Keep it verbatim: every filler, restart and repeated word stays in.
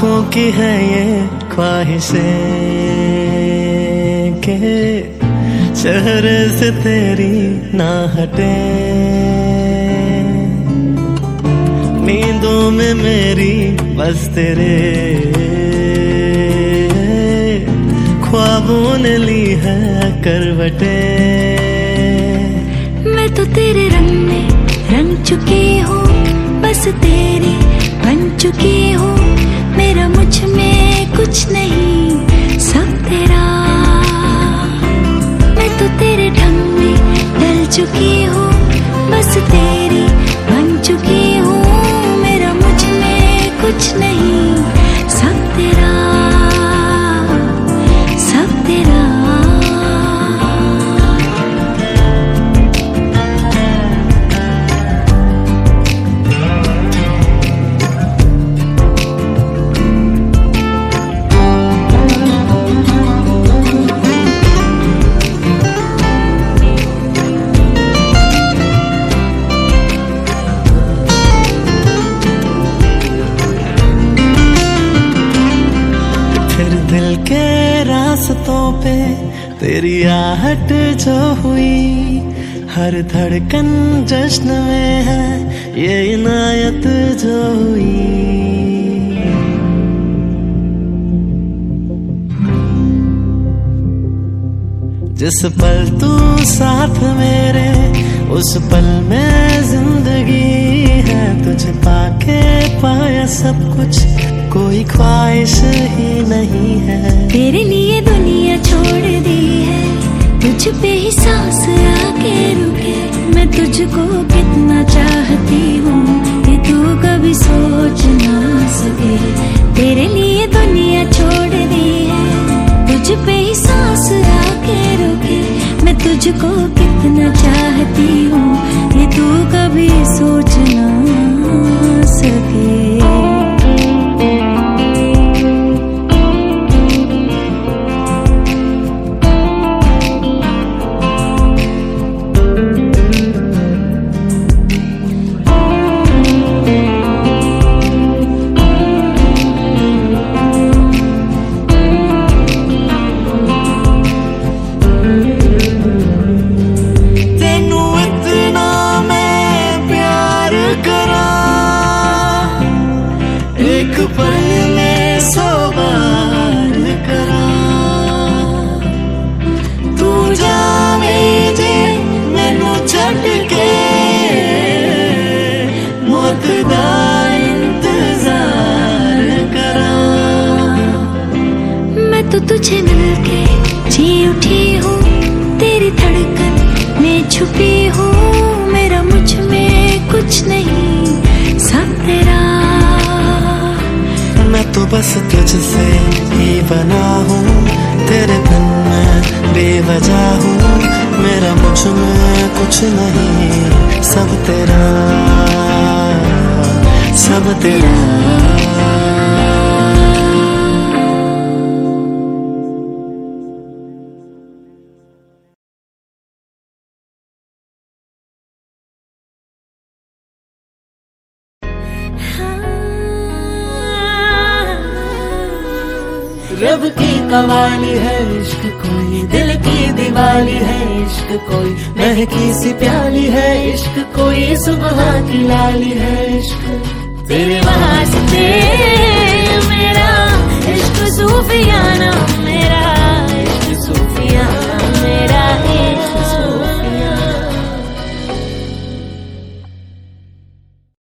आँखों की है ये ख्वाहिशें के चेहरे से तेरी ना हटे, नींदों में मेरी बस तेरे ख्वाबों ने ली है करवटे। मैं तो तेरे रंग में रंग चुकी हूँ, बस तेरी बन चुकी हूँ। मेरा मुझ में कुछ नहीं, सब तेरा। मैं तो तेरे ढंग में ढल चुकी हूँ, बस तेरी बन चुकी हूँ। मेरा मुझ में कुछ नहीं, सब तेरा, सब तेरा। दिल के रास्तों पे तेरी आहट जो हुई, हर धड़कन जश्न में है ये इनायत जो हुई। जिस पल तू साथ मेरे, उस पल में जिंदगी है। तुझे पाके पाया सब कुछ, कोई ख्वाहिश ही नहीं है। तेरे लिए दुनिया छोड़ दी है, तुझ पे ही सांस आके रुके। मैं तुझको कितना चाहती हूँ, ये तू कभी सोच ना सके। तेरे लिए दुनिया छोड़ दी है, तुझ पे ही सांस आके रुके। मैं तुझको कितना चाहती हूँ, ये तू कभी सोच ना सके। तो तुझे मिलके जी उठी हूँ, तेरी धड़कन में छुपी हूँ। मेरा मुझ में कुछ नहीं, सब तेरा। मैं तो बस तुझसे ही बना हूँ, तेरे बिन मैं बेवजह हूँ। मेरा मुझ में कुछ नहीं, सब तेरा, सब तेरा। रब की कमाली है इश्क कोई, दिल की दिवाली है इश्क कोई। महकी सी प्याली है इश्क कोई, सुबह की लाली है इश्क। तेरे वास्ते